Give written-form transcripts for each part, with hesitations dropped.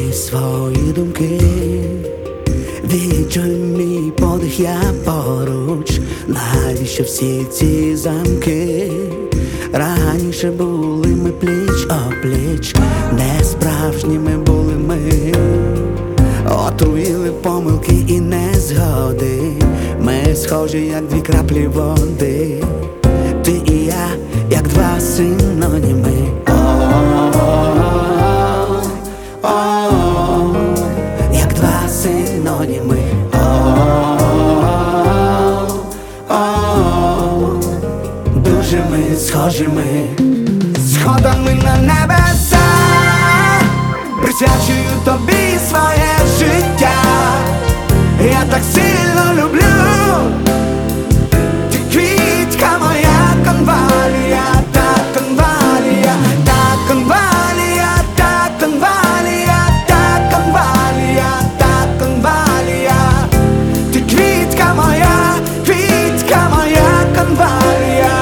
мені свої думки, відчуй мій подих, я поруч. Навіщо всі ці замки? Раніше були ми пліч-опліч, не справжніми були ми. Отруїли помилки і незгоди. Ми схожі, як дві краплі води. Ти і я, як два синоніми. Як два синоніми. Дуже ми схожими. Сходами на небеса присвячую тобі своє життя. Я так сильно люблю. Ти квітка моя, конвалія, та конвалія, та конвалія, та конвалія, та конвалія, та конвалія. Ти квітка моя, конвалія.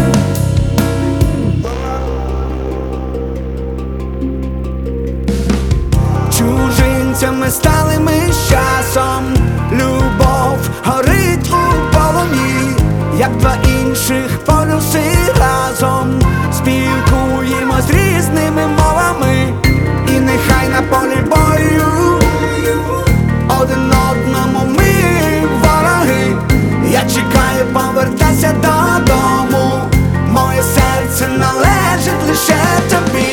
Чужинцями стали ми з часом. Любов горить у полоні, як два інших полюси разом. Спілкуємось різними мовами, і нехай на полі бою один одному ми вороги. Я чекаю, повертайся додому. Моє серце належить лише тобі.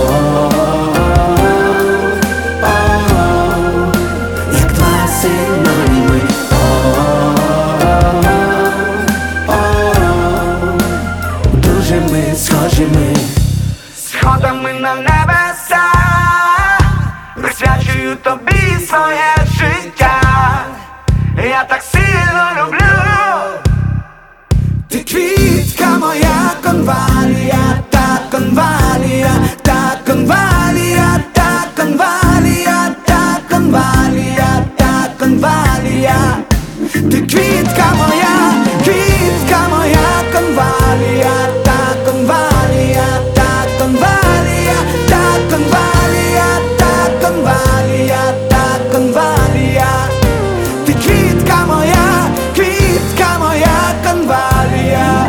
Як два синоніми. Дуже ми схожими. Сходами на небеса присвячую тобі своє життя. Я так сильно люблю. Ти квітка моя, конвалія, та конвалія, та конвалія, та конвалія, та конвалія, та конвалія. Ти квітка моя, конвалія, та конвалія, та конвалія, та конвалія, та конвалія, та конвалія. Ти квітка моя, конвалія.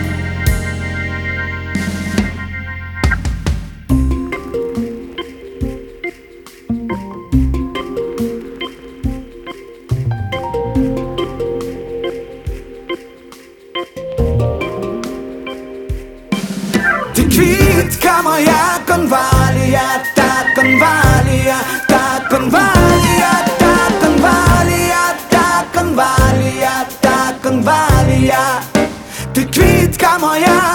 Ти квітка моя, конвалія, та конвалія, та конвалія, та конвалія, та конвалія, та конвалія. Ти квітка моя,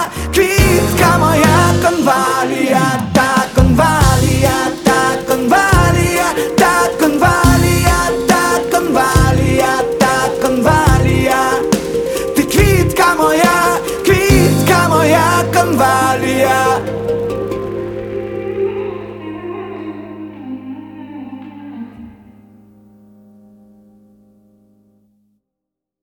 конвалія, та конвалія, та конвалія, та конвалія, та конвалія, та конвалія. Ти квітка моя, конвалія.